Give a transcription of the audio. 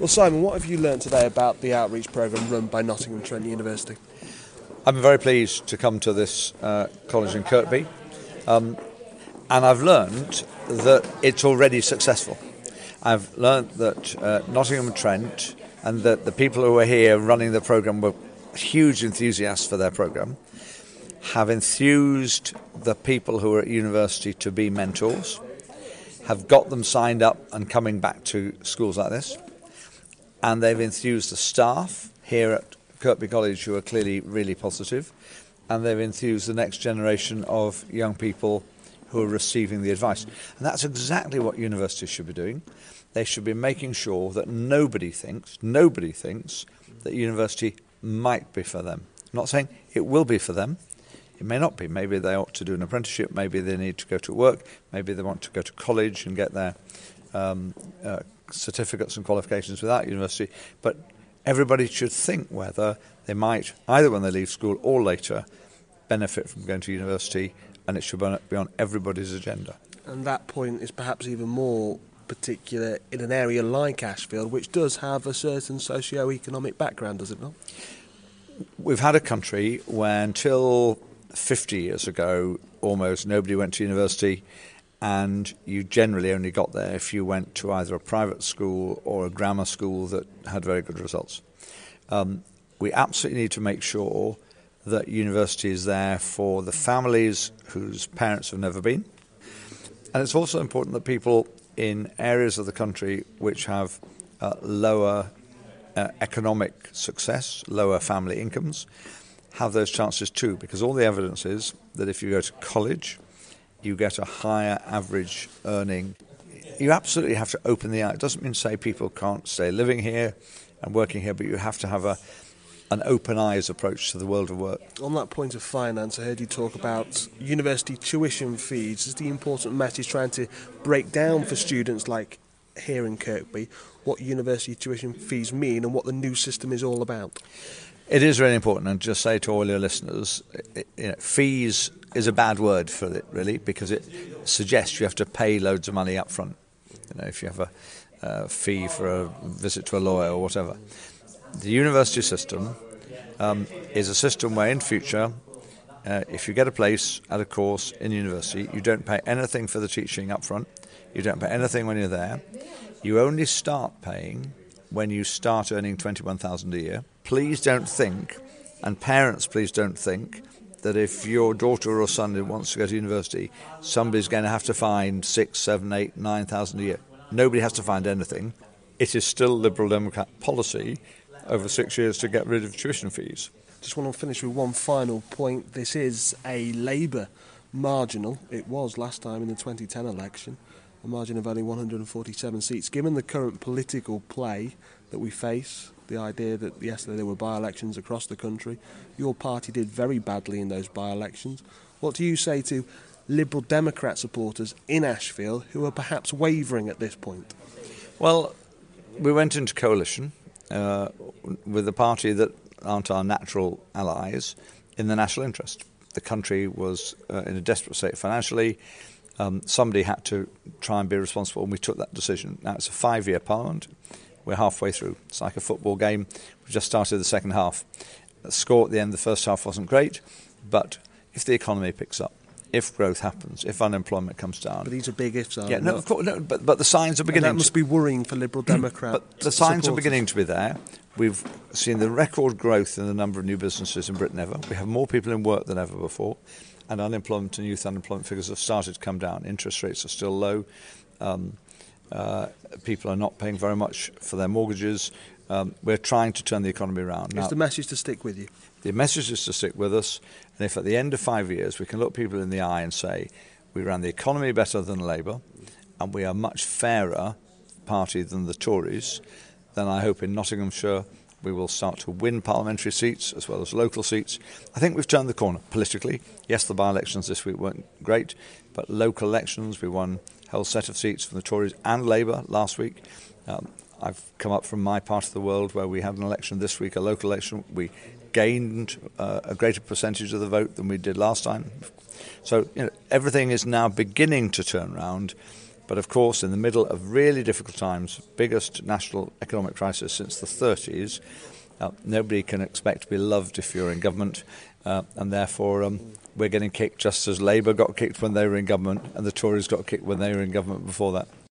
Well, Simon, what have you learned today about the outreach programme run by Nottingham Trent University? I'm very pleased to come to this college in Kirkby, and I've learned that it's already successful. I've learned that Nottingham Trent and that the people who are here running the programme were huge enthusiasts for their programme, have enthused the people who are at university to be mentors, have got them signed up and coming back to schools like this, and they've enthused the staff here at Kirkby College who are clearly really positive, and they've enthused the next generation of young people who are receiving the advice. And that's exactly what universities should be doing. They should be making sure that nobody thinks that university might be for them. I'm not saying it will be for them. It may not be. Maybe they ought to do an apprenticeship. Maybe they need to go to work. Maybe they want to go to college and get their certificates and qualifications without university. But everybody should think whether they might, either when they leave school or later, benefit from going to university, and it should be on everybody's agenda. And that point is perhaps even more particular in an area like Ashfield, which does have a certain socio-economic background, does it not? We've had a country where until 50 years ago almost nobody went to university, and you generally only got there if you went to either a private school or a grammar school that had very good results. We absolutely need to make sure that university is there for the families whose parents have never been. And it's also important that people in areas of the country which have lower economic success, lower family incomes, have those chances too, because all the evidence is that if you go to college, you get a higher average earning. You absolutely have to open the eye. It doesn't mean to say people can't stay living here and working here, but you have to have an open eyes approach to the world of work. On that point of finance, I heard you talk about university tuition fees. Is the important message trying to break down for students like here in Kirkby what university tuition fees mean and what the new system is all about? It is really important, and just say to all your listeners, fees is a bad word for it, really, because it suggests you have to pay loads of money up front. If you have a fee for a visit to a lawyer or whatever. The university system is a system where in future, if you get a place at a course in university, you don't pay anything for the teaching up front. You don't pay anything when you're there. You only start paying when you start earning $21,000 a year. Please don't think, and parents please don't think, that if your daughter or son wants to go to university, somebody's going to have to find $6,000, $7,000, $8,000, $9,000 a year. Nobody has to find anything. It is still Liberal Democrat policy over 6 years to get rid of tuition fees. Just want to finish with one final point. This is a Labour marginal. It was last time in the 2010 election, a margin of only 147 seats. Given the current political play that we face, the idea that yesterday there were by-elections across the country, your party did very badly in those by-elections. What do you say to Liberal Democrat supporters in Ashfield who are perhaps wavering at this point? Well, we went into coalition with a party that aren't our natural allies in the national interest. The country was in a desperate state financially. Somebody had to try and be responsible, and we took that decision. Now, it's a 5-year parliament. We're halfway through. It's like a football game. We've just started the second half. The score at the end of the first half wasn't great, but if the economy picks up, if growth happens, if unemployment comes down... But these are big ifs, aren't they? No, of course, no, but the signs are beginning... And that must be worrying for Liberal Democrat But the signs supporters. are beginning to be there. We've seen the record growth in the number of new businesses in Britain ever. We have more people in work than ever before, and unemployment and youth unemployment figures have started to come down. Interest rates are still low. People are not paying very much for their mortgages. We're trying to turn the economy around. Is the message to stick with you? The message is to stick with us, and if at the end of 5 years we can look people in the eye and say we ran the economy better than Labour and we are a much fairer party than the Tories, then I hope in Nottinghamshire we will start to win parliamentary seats as well as local seats. I think we've turned the corner politically. Yes, the by-elections this week weren't great, but local elections, we won a whole set of seats from the Tories and Labour last week. I've come up from my part of the world where we had an election this week, a local election. We gained a greater percentage of the vote than we did last time. So everything is now beginning to turn around. But of course, in the middle of really difficult times, biggest national economic crisis since the 30s, nobody can expect to be loved if you're in government, and therefore we're getting kicked just as Labour got kicked when they were in government and the Tories got kicked when they were in government before that.